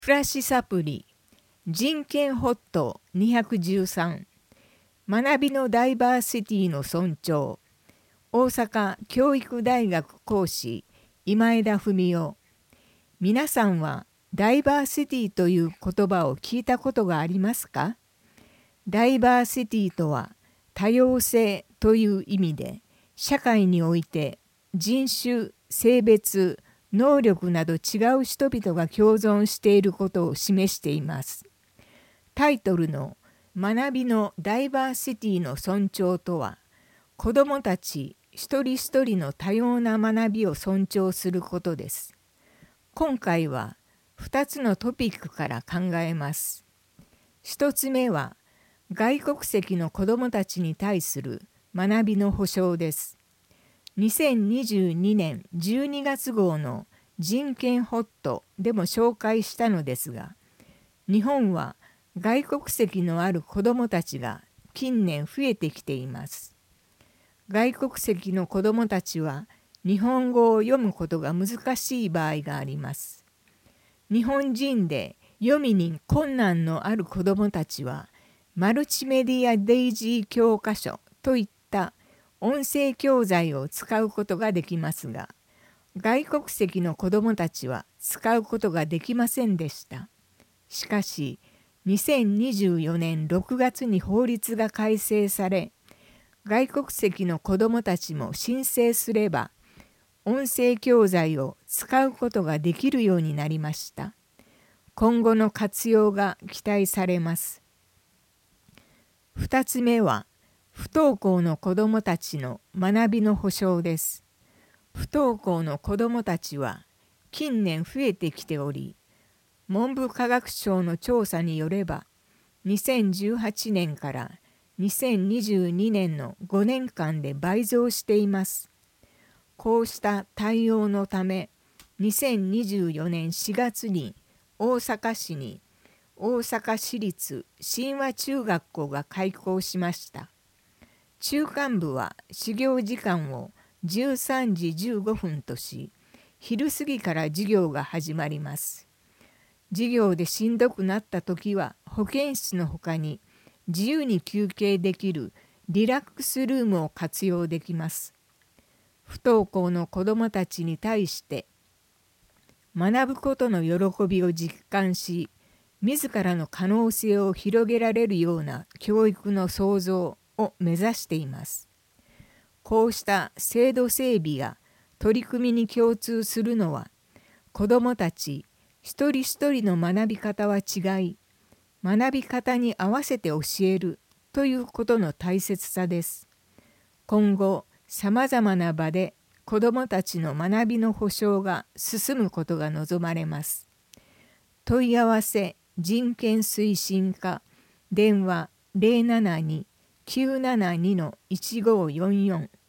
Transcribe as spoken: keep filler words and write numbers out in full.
暮らしサプリ人権ホットにひゃくじゅうさん学びのダイバーシティの尊重大阪教育大学講師今枝文夫。皆さんはダイバーシティという言葉を聞いたことがありますか？ダイバーシティとは多様性という意味で、社会において人種、性別、能力など違う人々が共存していることを示しています。タイトルの学びのダイバーシティの尊重とは、子どもたち一人一人の多様な学びを尊重することです。今回はふたつのトピックから考えます。ひとつめは、外国籍の子どもたちに対する学びの保障です。にせんにじゅうにねんじゅうにがつ号の人権ホットでも紹介したのですが、日本は外国籍のある子どもたちが近年増えてきています。外国籍の子どもたちは日本語を読むことが難しい場合があります。日本人で読みに困難のある子どもたちは、マルチメディアデイジー教科書といった音声教材を使うことができますが、外国籍の子どもたちは使うことができませんでした。しかし、にせんにじゅうよねんろくがつに法律が改正され、外国籍の子どもたちも申請すれば、音声教材を使うことができるようになりました。今後の活用が期待されます。ふたつめは、不登校の子どもたちの学びの保障です。不登校の子どもたちは近年増えてきており、文部科学省の調査によれば、にせんじゅうはちねんからにせんにじゅうにねんのごねんかんで倍増しています。こうした対応のため、にせんにじゅうよねんしがつに大阪市に大阪市立真和中学校が開校しました。中間部は始業時間をじゅうさんじじゅうごふんとし、昼過ぎから授業が始まります。授業でしんどくなったときは、保健室のほかに自由に休憩できるリラックスルームを活用できます。不登校の子どもたちに対して、学ぶことの喜びを実感し、自らの可能性を広げられるような教育の創造を目指しています。こうした制度整備や取り組みに共通するのは、子どもたち一人一人の学び方は違い、学び方に合わせて教えるということの大切さです。今後、さまざまな場で子どもたちの学びの保障が進むことが望まれます。問い合わせ人権推進課電話 ゼロななに きゅうななに いちごよんよん